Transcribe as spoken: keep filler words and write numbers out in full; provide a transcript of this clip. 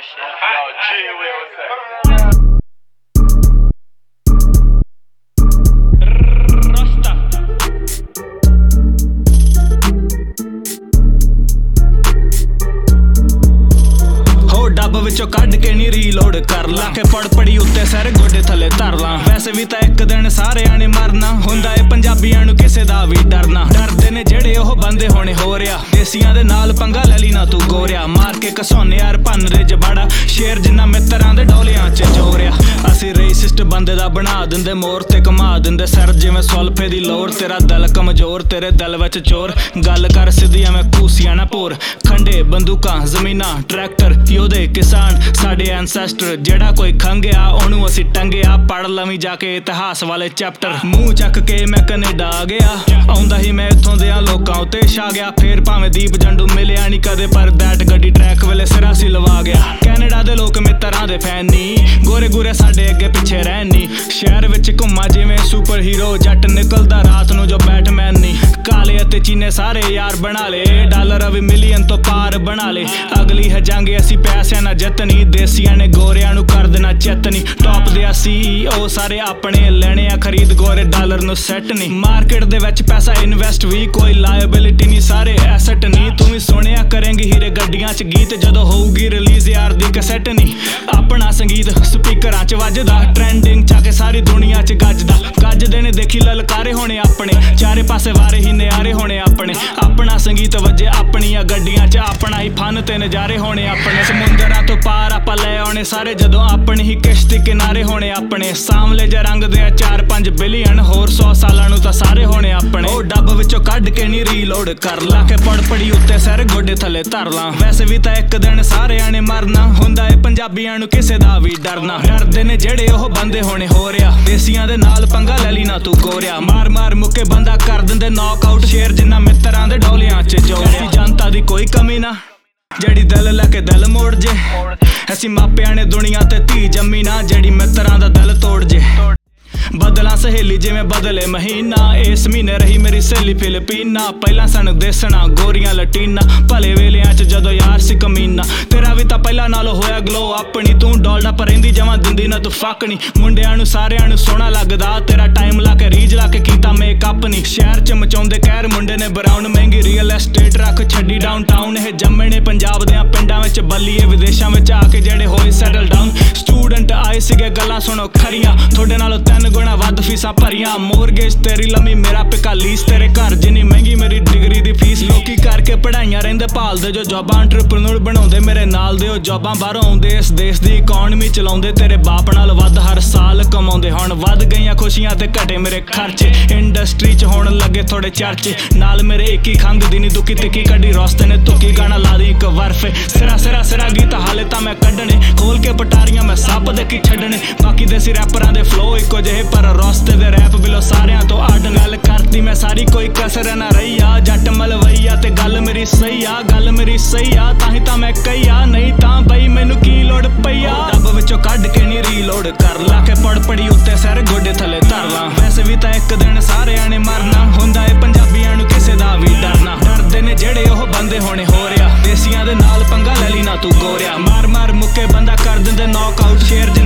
shit. Yo, G, wait, what's that? ਡੱਬ ਵਿੱਚੋਂ ਕੱਢ ਕੇ ਨੀ ਰੀਲੋਡ ਕਰ ਲਾ ਕੇ ਪੜ ਪੜੀ ਉੱਤੇ ਸਿਰ ਗੋਡੇ ਥੱਲੇ ਧਰ ਲਾਂ। ਵੈਸੇ ਵੀ ਤਾਂ ਇੱਕ ਦਿਨ ਸਾਰਿਆਂ ਨੇ ਮਰਨਾ ਹੁੰਦਾ ਏ, ਪੰਜਾਬੀਆਂ ਨੂੰ ਕਿਸੇ ਦਾ ਵੀ ਡਰਨਾ। ਡਰਦੇ ਨੇ ਜਿਹੜੇ ਉਹ ਬੰਦੇ ਹੋਣੇ ਹੋ ਰਿਆ, ਦੇਸੀਆਂ ਦੇ ਨਾਲ ਪੰਗਾ ਲੈ ਲਈ ਨਾ ਤੂੰ ਗੋਰਿਆ। ਮਾਰ ਕੇ ਘਸੋਨੇ ਯਾਰ ਭੰਨ ਦੇ ਜਬਾੜਾ, ਸ਼ੇਰ ਜਿੰਨਾ ਮਿੱਤਰਾਂ ਦੇ ਡੋਲਿਆਂ ਚ ਜੋਰਿਆ। ਅਸੀਂ ਰੇਸਿਸਟ ਬੰਦੇ ਦਾ ਬਣਾ ਦਿੰਦੇ ਮੋਰ ਤੇ ਘੁਮਾ ਦਿੰਦੇ ਸਿਰ ਜਿਵੇਂ ਸੁਲਫੇ ਦੀ ਲੋਰ। ਤੇਰਾ ਦਿਲ ਕਮਜ਼ੋਰ, ਤੇਰੇ ਦਿਲ ਵਿੱਚ ਚੋਰ, ਗੱਲ ਕਰ ਸਿੱਧੀ ਐਵੇਂ ਕੂਸੀਆਂ ਨਾ ਭੋਰ। ਖੰਡੇ ਬੰਦੂਕਾਂ ਜ਼ਮੀਨਾਂ ਟਰੈਕਟਰ ਯੋਧੇ ਕਿਸਾਨ ਸਾਡੇ ਐਨਸੈਸਟਰ। ਜਿਹੜਾ ਕੋਈ ਖੰਗਿਆ ਉਹਨੂੰ ਅਸੀਂ ਟੰਗਿਆ, ਪੜ ਲਵੀਂ ਜਾ ਕੇ ਇਤਿਹਾਸ ਵਾਲੇ ਚੈਪਟਰ। ਮੂੰਹ ਚੱਕ ਕੇ ਮੈਂ ਕੈਨੇਡਾ ਆ ਗਿਆ, ਆਉਂਦਾ ਹੀ ਮੈਂ ਇੱਥੋਂ ਦਿਆਂ ਲੋਕਾਂ ਉੱਤੇ ਛਾ ਗਿਆ। ਫੇਰ ਭਾਵੇਂ ਦੀਪ ਜੰਡੂ ਮਿਲਿਆ ਨਹੀਂ ਕਦੇ, ਪਰ ਦੈਟ ਗੱਡੀ ਟਰੈਕ ਵੇਲੇ ਸਿਰਾ ਸੀ ਲਵਾ ਗਿਆ। ਕੈਨੇਡਾ ਦੇ ਲੋਕ ਮਿੱਤਰਾਂ ਦੇ ਫੈਨ ਨੀ, ਗੋਰੇ ਗੋਰੇ ਸਾਡੇ ਅੱਗੇ ਪਿੱਛੇ ਰਹਿਣ ਨੀ। ਸ਼ਹਿਰ ਵਿੱਚ ਘੁੰਮਾ ਜਿਵੇਂ ਸੁਪਰ ਹੀਰੋ, ਜੱਟ ਨਿਕਲਦਾ ਰਾਤ ਨੂੰ ਜੋ ਬੈਟਮੈਨ ਨੀ। ਕਾਲੇ ਅਤੇ ਚੀਨੇ ਸਾਰੇ ਯਾਰ ਬਣਾ ਲੇ, ਡਾਲਰ ਵੀ ਮਿਲੀਅਨ ਤੋਂ ਪਾਰ ਬਣਾ ਲੇ। ਅਗਲੀ ਹੈ ਜੰਗ ਅਸੀਂ ਪੈਸਿਆਂ ਨਾਲ ਜਿੱਤਣੀ, ਦੇਸੀਆਂ ਨੇ ਗੋਰਿਆਂ ਨੂੰ ਕਰ ਦੇਣਾ ਚੇਤਨੀ। ਟੌਪ ਦੇ ਆ ਸੀ ਈ ਓ ਸਾਰੇ ਆਪਣੇ, ਲੈਣੇ ਆ ਖਰੀਦ ਗੋਰੇ ਡਾਲਰ ਨੂੰ ਸੈੱਟ ਨੀ। ਮਾਰਕੀਟ ਦੇ ਵਿੱਚ ਪੈਸਾ ਇਨਵੈਸਟ ਵੀ ਕੋਈ ਲਾਇਬਿਲਿਟੀ ਨਹੀਂ, ਸਾਰੇ ਐਸੈਟ ਨੀ। ਤੂੰ ਵੀ ਸੁਣਿਆ ਕਰੇਂਗੀ ਹੀਰੇ ਗੱਡੀਆਂ ਚ ਗੀਤ, ਜਦੋਂ ਹੋਊਗੀ ਰਿਲੀਜ਼ ਯਾਰ ਦੀ ਕੈਸੈਟ ਨੀ। ਆਪਣਾ ਸੰਗੀਤ ਸਪੀਕਰਾਂ ਚ ਵੱਜਦਾ, ਟ੍ਰੈਂਡਿੰਗ ਚ ਆ ਕੇ ਸਾਰੀ ਦੁਨੀਆ ਚ ਗੱਜਦਾ। ਗੱਜਦੇ ਨੇ ਦੇਖੀ ਲਲਕਾਰੇ ਹੋਣੇ ਆਪਣੇ, ਚਾਰੇ ਪਾਸੇ ਵਾਰੇ ਹੀ ਨਿਆਰੇ ਹੋਣੇ ਆਪਣੇ। ਆਪਣਾ ਸੰਗੀਤ ਵੱਜੇ ਆਪਣੀਆਂ ਗੱਡੀਆਂ ਚ, ਆਪਣਾ ਹੀ ਫਨ ਤੇ ਨਜ਼ਾਰੇ ਹੋਣੇ ਆਪਣੇ। ਸਮੁੰਦਰਾਂ ਤੋਂ ਪਾਰ ਆਪਾਂ ਲੈ ਆਉਣੇ ਸਾਰੇ, ਜਦੋਂ ਆਪਣੀ ਹੀ ਕਿਸ਼ਤੀ ਕਿਨਾਰੇ ਹੋਣੇ ਆਪਣੇ। ਸਾਂਵਲੇ ਜੇ ਰੰਗ ਦੇ ਆ ਚਾਰ ਪੰਜ ਬਿਲੀਅਨ, ਹੋਰ ਸੌ ਸਾਲਾਂ ਨੂੰ ਤਾਂ ਸਾਰੇ ਹੋਣੇ ਆਪਣੇ। ਉਹ ਡੱਬ ਵਿੱਚੋਂ ਕੱਢ ਕੇ ਨੀ ਰੀਲੋਡ ਕਰ ਲਾ ਕੇ ਪੜ ਪੜੀ ਉੱਤੇ ਸਿਰ ਗੋਡੇ ਥੱਲੇ ਧਰ ਲਾਂ। ਵੈਸੇ ਵੀ ਤਾਂ ਇੱਕ ਦਿਨ ਸਾਰਿਆਂ ਨੇ ਮਰਨਾ ਹੁੰਦਾ ਏ, ਪੰਜਾਬੀਆਂ ਨੂੰ ਕਿਸੇ ਦਾ ਵੀ ਡਰਨਾ। ਡਰਦੇ ਨੇ ਜਿਹੜੇ ਉਹ ਬੰਦੇ ਹੋਣੇ ਹੋ ਰਿਆ, ਦੇਸੀਆਂ ਦੇ ਨਾਲ ਪੰਗਾ ਲੈ ਲਈ ਨਾ ਤੂੰ ਗੋਰਿਆ। ਮਾਰ ਮਾਰ ਮੁੱਕੇ ਬੰਦਾ ਕਰ ਦਿੰਦੇ ਨੌਕ ਆਊਟ, ਸ਼ੇਰ ਜਿੰਨਾ ਮਿੱਤਰਾਂ ਦੇ ਡੋਲਿਆਂ ਚ ਜੋਰਿਆ। ਜਨਤਾ ਦੀ ਕੋਈ ਕਮੀ ਨਾ ਜਿਹੜੀ ਦਿਲ ਲੈ ਕੇ ਦਿਲ ਮੋੜ ਜੇ, ਅਸੀਂ ਮਾਪਿਆਂ ਨੇ ਦੁਨੀਆ ਤੇ ਧੀ ਜੰਮੀ ਨਾ ਜਿਹੜੀ ਮਿੱਤਰਾਂ ਦਾ ਦਿਲ ਤੋੜ ਜੇ। ਬਦਲਾਂ ਸਹੇਲੀ ਜਿਵੇਂ ਬਦਲੇ ਮਹੀਨਾ, ਇਸ ਮਹੀਨੇ ਰਹੀ ਮੇਰੀ ਸਹੇਲੀ ਫਿਲੀਪੀਨਾ। ਪਹਿਲਾਂ ਸਾਨੂੰ ਦੇਸਣਾ ਗੋਰੀਆਂ ਲਟੀਨਾ, ਭਲੇ ਵੇਲਿਆਂ ਚ ਜਦੋਂ ਯਾਰ ਸੀ ਕਮੀਨਾ। ਤੇਰਾ ਵੀ ਤਾਂ ਪਹਿਲਾਂ ਨਾਲੋਂ ਹੋਇਆ ਗਲੋ ਆਪਣੀ, ਤੂੰ ਡੋਲਡਾ ਪਰ ਰਹਿੰਦੀ ਜਮਾਂ ਦਿੰਦੀ ਨਾ ਤੂੰ ਫੱਕਣੀ। ਮੁੰਡਿਆਂ ਨੂੰ ਸਾਰਿਆਂ ਨੂੰ ਸੋਹਣਾ ਲੱਗਦਾ, ਤੇਰਾ ਟਾਈਮ ਲਾ ਕੇ ਰੀਝ ਲਾ ਕੇ ਕੀਤਾ ਮੇਕਅਪ ਨੀ। ਸ਼ਹਿਰ ਚ ਮਚਾਉਂਦੇ ਕਹਿਰ ਮੁੰਡੇ ਨੇ ਬਰਾਊਨ, ਮਹਿੰਗੀ ਰੀਅਲ ਐਸਟੇਟ ਰੱਖ ਛੱਡੀ ਡਾਊਨ ਟਾਊਨ। ਇਹ ਜੰਮੇ ਨੇ ਪੰਜਾਬ ਦੇ ਪਿੰਡਾਂ ਵਿੱਚ ਬੱਲੀਏ, ਵਿਦੇਸ਼ਾਂ ਵਿੱਚ ਆ ਕੇ ਜਿਹੜੇ ਹੋਏ ਸੈਟਲ ਡਾਊਨ। ਸਟੂਡੈਂਟ ਆਏ ਸੀਗੇ ਗੱਲਾਂ ਸੁਣੋ ਖਰੀਆਂ, ਤੁਹਾਡੇ ਨਾਲੋਂ ਤਿੰਨ ਗੁਣਾ ਵੱਧ ਫੀਸਾਂ ਭਰੀਆਂ। ਮੋਰਗੇਜ ਤੇਰੀ ਲੰਮੀ ਮੇਰਾ ਪਿਕਾ ਲੀਸ, ਤੇਰੇ ਘਰ ਜਿੰਨੀ ਮਹਿੰਗੀ ਮੇਰੀ ਡਿਗਰੀ ਦੀ ਫੀਸ। ਲੋਕੀ ਕਰਕੇ ਪੜਾਈਆਂ ਰਹਿੰਦੇ ਭਾਲਦੇ ਜੋ ਜੋਬਾਂ, ਐਂਟਰਪ੍ਰੀਨਿਓਰ ਬਣਾਉਂਦੇ ਮੇਰੇ ਨਾਲ ਦੇ ਉਹ ਜੋਬਾਂ। ਬਾਹਰੋਂ ਆਉਂਦੇ ਇਸ ਦੇਸ਼ ਦੀ ਇਕਨੋਮੀ ਚਲਾਉਂਦੇ, ਤੇਰੇ ਬਾਪ ਨਾਲ ਵੱਧ ਹਰ ਸਾਲ ਕਮਾਉਂਦੇ। ਹੁਣ ਵੱਧ ਗਈਆਂ ਖੁਸ਼ੀਆਂ ਤੇ ਘਟੇ ਮੇਰੇ ਖਰਚੇ, ਇੰਡਸਟਰੀ ਚ ਹੋਣ ਲੱਗੇ ਥੋੜੇ ਚਰਚੇ। ਨਾਲ ਮੇਰੇ ਇੱਕ ਹੀ ਖੰਗ ਦੀ ਨੀ ਦੁੱਕੀ ਤਿੱਕੀ ਕੱਢੀ, ਰਸਤੇ ਨੇ ਤੁੱਕੀ ਗਾਣਾ ਲਾ ਦੀ ਇੱਕ ਵਰਫੇ। ਸਿਰਾ ਸਿਰਾ ਸਿਰਾ ਗੀਤ ਹਾਲੇ ਤਾਂ ਮੈਂ ਕੱਢਣੇ, ਖੋਲ ਕੇ ਪਟਾਰੀਆਂ ਮੈਂ ਸੱਪ ਦੇ ਕੀ ਛੱਡਣੇ। ਬਾਕੀ ਦੇਸੀ ਰੈਪਰਾਂ ਦੇ ਫਲੋ ਇੱਕੋ ਜਿਹੇ, ਪਰ ਰਸਤੇ ਦੇ ਰੈਪ ਬਿਲੋ ਸਾਰਿਆਂ ਤੋਂ ਅੱਡ। ਗੱਲ ਕਰਤੀ ਮੈਂ ਸਾਰੀ ਕੋਈ ਕਸਰ ਨਾ ਰਹੀ ਆ, ਜੱਟ ਮਲਵਈਆ ਤੇ ਗੱਲ ਮੇਰੀ ਸਹੀ ਆ। ਗੱਲ ਮੇਰੀ ਸਹੀ ਆ ਤਾਂ ਹੀ ਤਾਂ ਮੈਂ ਕਹੀ ਆ, ਨਹੀਂ ਤਾਂ ਬਈ ਮੈਨੂੰ ਕੀ ਲੋੜ ਪਈ ਆ। ਡੱਬ ਵਿੱਚੋਂ ਕੱਢ ਕੇ ਨੀ ਰੀਲੋਡ ਕਰ ਲਾ ਕੇ ਪੜ ਪੜੀ ਉੱਤੇ ਸਿਰ ਗੋਡੇ ਥੱਲੇ ਧਰ ਲਾਂ। ਵੈਸੇ ਵੀ ਤਾਂ ਇੱਕ ਦਿਨ ਸਾਰਿਆਂ ਨੇ ਮਰਨਾ ਹੁੰਦਾ ਏ, ਪੰਜਾਬੀਆਂ ਨੂੰ ਕਿਸੇ ਦਾ ਵੀ ਡਰਨਾ। ਡਰਦੇ ਨੇ ਜਿਹੜੇ ਉਹ ਬੰਦੇ ਹੋਣੇ ਹੋ ਰਿਆ, ਦੇਸੀਆਂ ਦੇ ਨਾਲ ਪੰਗਾ ਲੈ ਲਈ ਨਾ ਤੂੰ ਗੋਰਿਆ। ਮਾਰ ਮਾਰ ਮੁੱਕੇ ਬੰਦਾ ਕਰ ਦਿੰਦੇ ਨੌਕ ਆਊਟ, ਸ਼ੇਰ